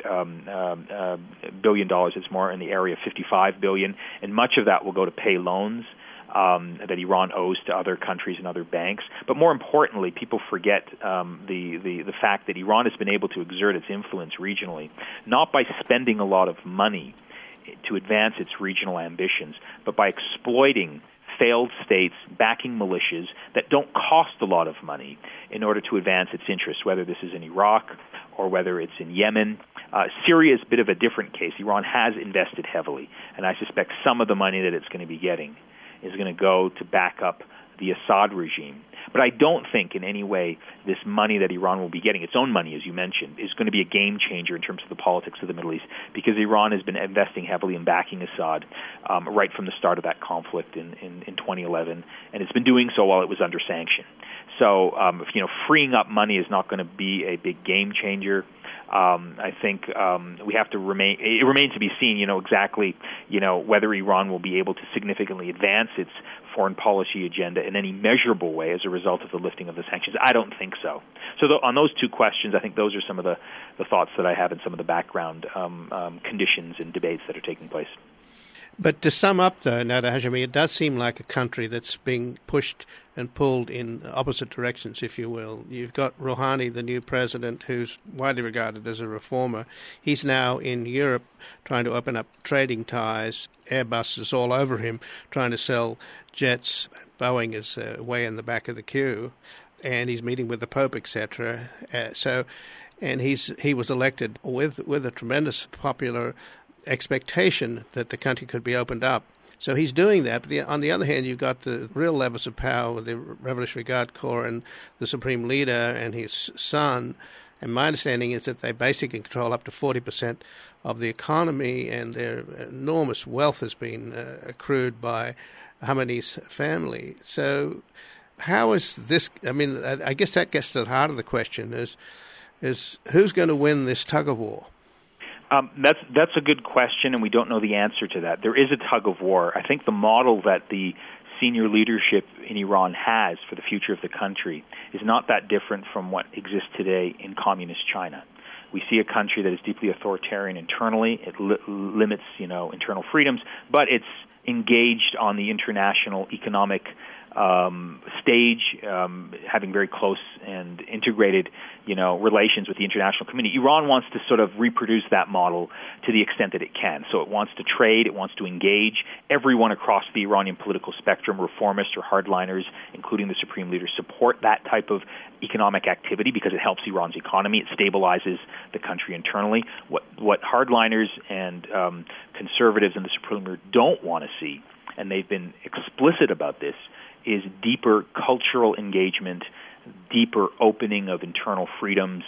$100 billion. It's more in the area of $55 billion, and much of that will go to pay loans that Iran owes to other countries and other banks. But more importantly, people forget the fact that Iran has been able to exert its influence regionally, not by spending a lot of money to advance its regional ambitions, but by exploiting failed states, backing militias that don't cost a lot of money in order to advance its interests, whether this is in Iraq or whether it's in Yemen. Syria is a bit of a different case. Iran has invested heavily, and I suspect some of the money that it's going to be getting is going to go to back up the Assad regime. But I don't think in any way this money that Iran will be getting, its own money, as you mentioned, is going to be a game changer in terms of the politics of the Middle East, because Iran has been investing heavily in backing Assad right from the start of that conflict in 2011, and it's been doing so while it was under sanction. So, freeing up money is not going to be a big game changer. I think we have to remain. It remains to be seen, exactly, whether Iran will be able to significantly advance its foreign policy agenda in any measurable way as a result of the lifting of the sanctions. I don't think so. So on those two questions, I think those are some of the thoughts that I have and some of the background conditions and debates that are taking place. But to sum up, though, Nader Hashemi, it does seem like a country that's being pushed and pulled in opposite directions, if you will. You've got Rouhani, the new president, who's widely regarded as a reformer. He's now in Europe trying to open up trading ties. Airbus is all over him, trying to sell jets. Boeing is way in the back of the queue. And he's meeting with the Pope, etc. And he was elected with a tremendous popular expectation that the country could be opened up. So he's doing that. But on the other hand, you've got the real levers of power with the Revolutionary Guard Corps and the Supreme Leader and his son. And my understanding is that they basically control up to 40% of the economy, and their enormous wealth has been accrued by Khamenei's family. So how is this? I mean, I guess that gets to the heart of the question: is who's going to win this tug of war? That's a good question, and we don't know the answer to that. There is a tug of war. I think the model that the senior leadership in Iran has for the future of the country is not that different from what exists today in communist China. We see a country that is deeply authoritarian internally. It limits, internal freedoms, but it's engaged on the international economic stage, having very close and integrated, relations with the international community. Iran wants to sort of reproduce that model to the extent that it can. So it wants to trade, it wants to engage. Everyone across the Iranian political spectrum, reformists or hardliners, including the supreme leader, support that type of economic activity because it helps Iran's economy. It stabilizes the country internally. What hardliners and conservatives and the supreme leader don't want to see, and they've been explicit about this, is deeper cultural engagement, deeper opening of internal freedoms,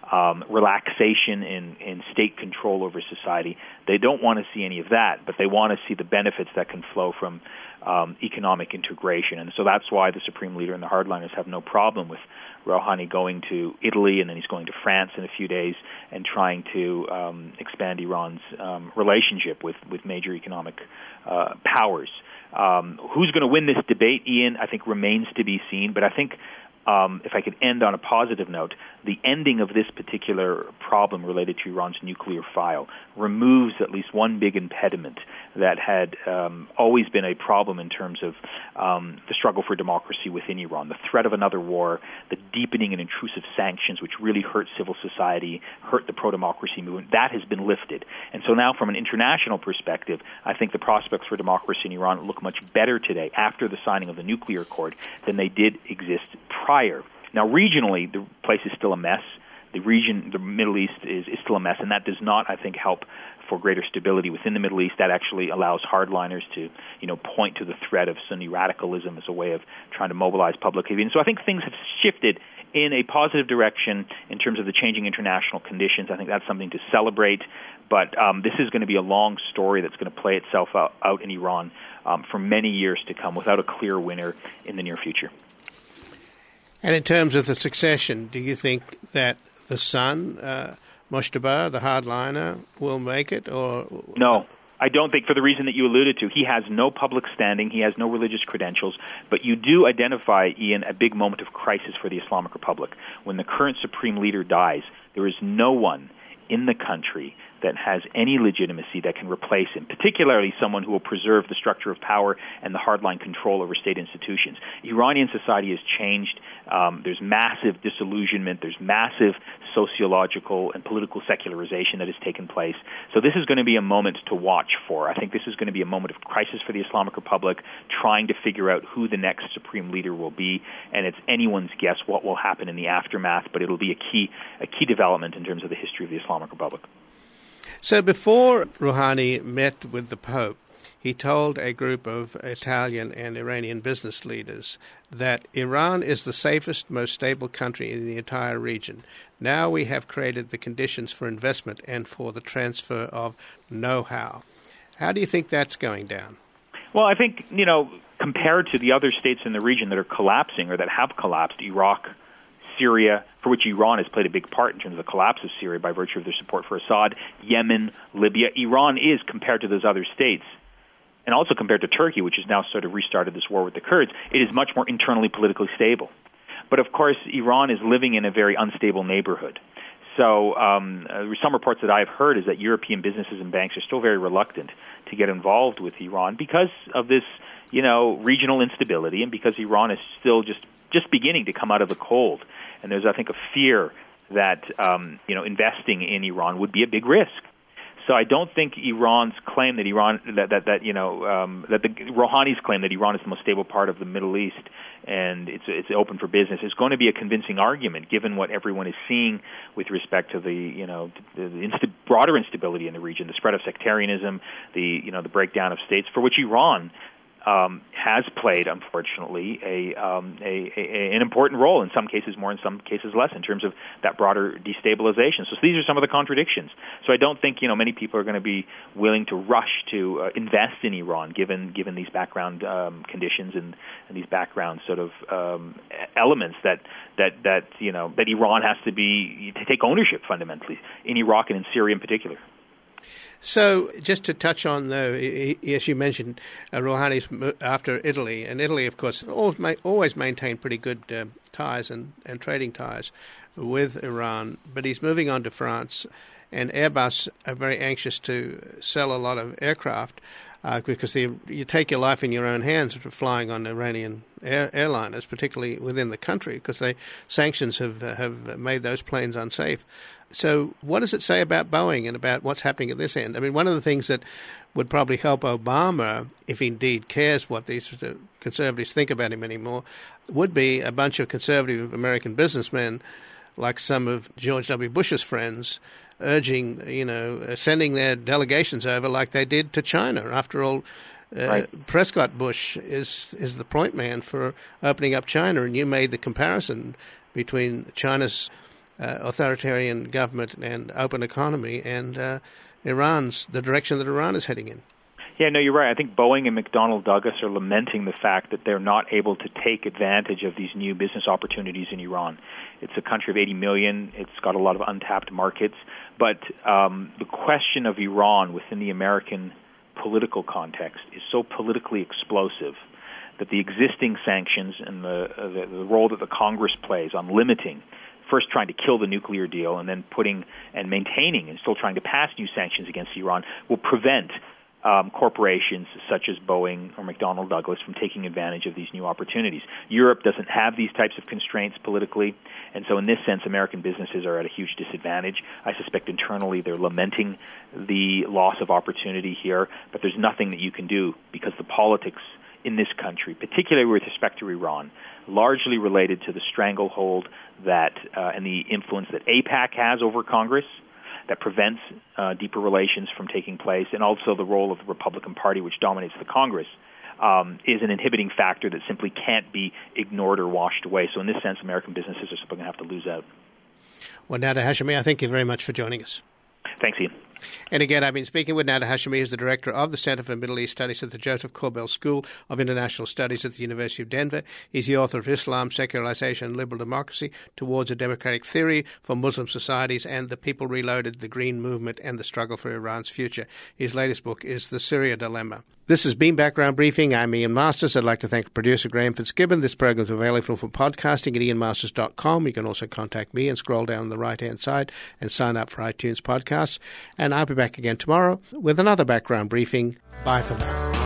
relaxation in state control over society. They don't want to see any of that, but they want to see the benefits that can flow from economic integration. And so that's why the Supreme Leader and the hardliners have no problem with Rouhani going to Italy, and then he's going to France in a few days and trying to expand Iran's relationship with major economic powers. Who's going to win this debate, Ian, I think remains to be seen. But I think if I could end on a positive note, the ending of this particular problem related to Iran's nuclear file removes at least one big impediment that had always been a problem in terms of the struggle for democracy within Iran, the threat of another war, the deepening and intrusive sanctions which really hurt civil society, hurt the pro-democracy movement. That has been lifted. And so now from an international perspective, I think the prospects for democracy in Iran look much better today after the signing of the nuclear accord than they did exist prior. Now, regionally, the place is still a mess. The Middle East is still a mess, and that does not, I think, help for greater stability within the Middle East. That actually allows hardliners to, point to the threat of Sunni radicalism as a way of trying to mobilize public opinion. So I think things have shifted in a positive direction in terms of the changing international conditions. I think that's something to celebrate, but this is going to be a long story that's going to play itself out in Iran for many years to come without a clear winner in the near future. And in terms of the succession, do you think that the son, Mojtaba, the hardliner, will make it? Or no, I don't think, for the reason that you alluded to. He has no public standing. He has no religious credentials. But you do identify, Ian, a big moment of crisis for the Islamic Republic. When the current supreme leader dies, there is no one in the country that has any legitimacy that can replace him, particularly someone who will preserve the structure of power and the hardline control over state institutions. Iranian society has changed. There's massive disillusionment. There's massive sociological and political secularization that has taken place. So this is going to be a moment to watch for. I think this is going to be a moment of crisis for the Islamic Republic, trying to figure out who the next supreme leader will be, and it's anyone's guess what will happen in the aftermath, but it'll be a key development in terms of the history of the Islamic Republic. So before Rouhani met with the Pope, he told a group of Italian and Iranian business leaders that Iran is the safest, most stable country in the entire region. Now we have created the conditions for investment and for the transfer of know-how. How do you think that's going down? Well, I think, compared to the other states in the region that are collapsing or that have collapsed, Iraq, Syria, for which Iran has played a big part in terms of the collapse of Syria by virtue of their support for Assad, Yemen, Libya. Iran is, compared to those other states, and also compared to Turkey, which has now sort of restarted this war with the Kurds, it is much more internally politically stable. But of course, Iran is living in a very unstable neighborhood. So some reports that I've heard is that European businesses and banks are still very reluctant to get involved with Iran because of this, regional instability, and because Iran is still just beginning to come out of the cold. And there's, I think, a fear that investing in Iran would be a big risk. So I don't think Iran's claim that the Rouhani's claim that Iran is the most stable part of the Middle East and it's open for business is going to be a convincing argument, given what everyone is seeing with respect to the broader instability in the region, the spread of sectarianism, the breakdown of states, for which Iran has played, unfortunately, an important role, in some cases more, in some cases less, in terms of that broader destabilization. So these are some of the contradictions. So I don't think many people are going to be willing to rush to invest in Iran, given these background conditions and these background sort of elements that Iran has to take ownership fundamentally in Iraq and in Syria in particular. So just to touch on, though, as you mentioned, Rouhani's after Italy, and Italy, of course, always maintained pretty good ties and trading ties with Iran, but he's moving on to France, and Airbus are very anxious to sell a lot of aircraft because you take your life in your own hands flying on Iranian airliners, particularly within the country, because sanctions have made those planes unsafe. So what does it say about Boeing and about what's happening at this end? I mean, one of the things that would probably help Obama, if he indeed cares what these conservatives think about him anymore, would be a bunch of conservative American businessmen, like some of George W. Bush's friends, urging, sending their delegations over like they did to China. After all, right. Prescott Bush is the point man for opening up China, and you made the comparison between China's authoritarian government and open economy and the direction that Iran is heading in. Yeah, no, you're right. I think Boeing and McDonnell Douglas are lamenting the fact that they're not able to take advantage of these new business opportunities in Iran. It's a country of 80 million. It's got a lot of untapped markets. But the question of Iran within the American political context is so politically explosive that the existing sanctions and the role that the Congress plays on limiting, first trying to kill the nuclear deal and then putting and maintaining and still trying to pass new sanctions against Iran will prevent corporations such as Boeing or McDonnell Douglas from taking advantage of these new opportunities. Europe doesn't have these types of constraints politically, and so in this sense, American businesses are at a huge disadvantage. I suspect internally they're lamenting the loss of opportunity here, but there's nothing that you can do because the politics in this country, particularly with respect to Iran, largely related to the stranglehold that and the influence that AIPAC has over Congress that prevents deeper relations from taking place, and also the role of the Republican Party, which dominates the Congress, is an inhibiting factor that simply can't be ignored or washed away. So in this sense, American businesses are simply going to have to lose out. Well, Nader Hashemi, I thank you very much for joining us. Thanks, Ian. And again, I've been speaking with Nader Hashemi, who's the director of the Center for Middle East Studies at the Joseph Corbell School of International Studies at the University of Denver. He's the author of Islam, Secularization, and Liberal Democracy Towards a Democratic Theory for Muslim Societies and The People Reloaded, the Green Movement, and the Struggle for Iran's Future. His latest book is The Syria Dilemma. This has been Background Briefing. I'm Ian Masters. I'd like to thank producer Graham Fitzgibbon. This program is available for podcasting at ianmasters.com. You can also contact me and scroll down the right-hand side and sign up for iTunes podcasts. And I'll be back again tomorrow with another Background Briefing. Bye for now.